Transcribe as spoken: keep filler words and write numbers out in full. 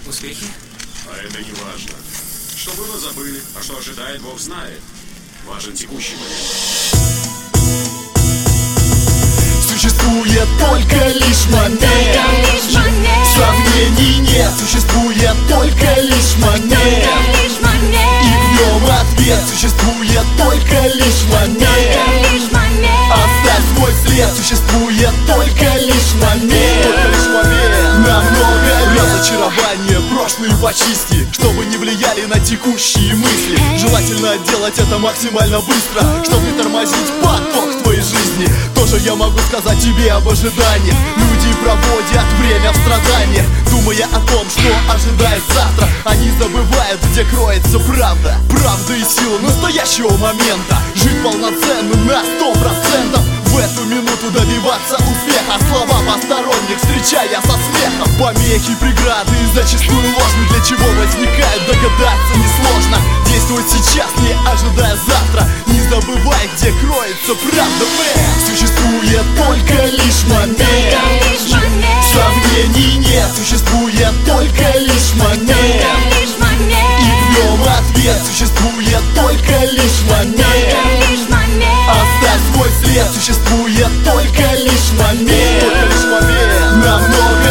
Успехи? А это не важно. Что было, забыли, а что ожидает, Бог знает. Важен текущий момент. Существует только лишь момент. Сомнений нет. Существует только лишь момент. И в нем ответ. Существует только лишь момент. Оставь свой след. Существует только лишь момент. Только лишь момент. На много лет. Разочарование прошлые почисти, чтобы не влияли на текущие мысли. Желательно делать это максимально быстро, чтобы не тормозить поток твоей жизни. Тоже я могу сказать тебе об ожиданиях. Люди проводят время в страданиях, думая о том, что ожидает завтра. Они забывают, где кроется правда. Правда и сила настоящего момента. Жить полноценно на сто процентов. В эту минуту добиваться успеха. Слова посторонних встречая со смехом. Помехи, преграды зачастую ложны. Для чего возникают, догадаться несложно. Действовать сейчас, не ожидая завтра. Не забывай, где кроется правда. Существует только лишь момент. Сомнений нет. Существует только лишь момент. И в нем ответ. Существует только лишь момент. Оставь свой след. Существует только лишь момент. Только лишь момент. На много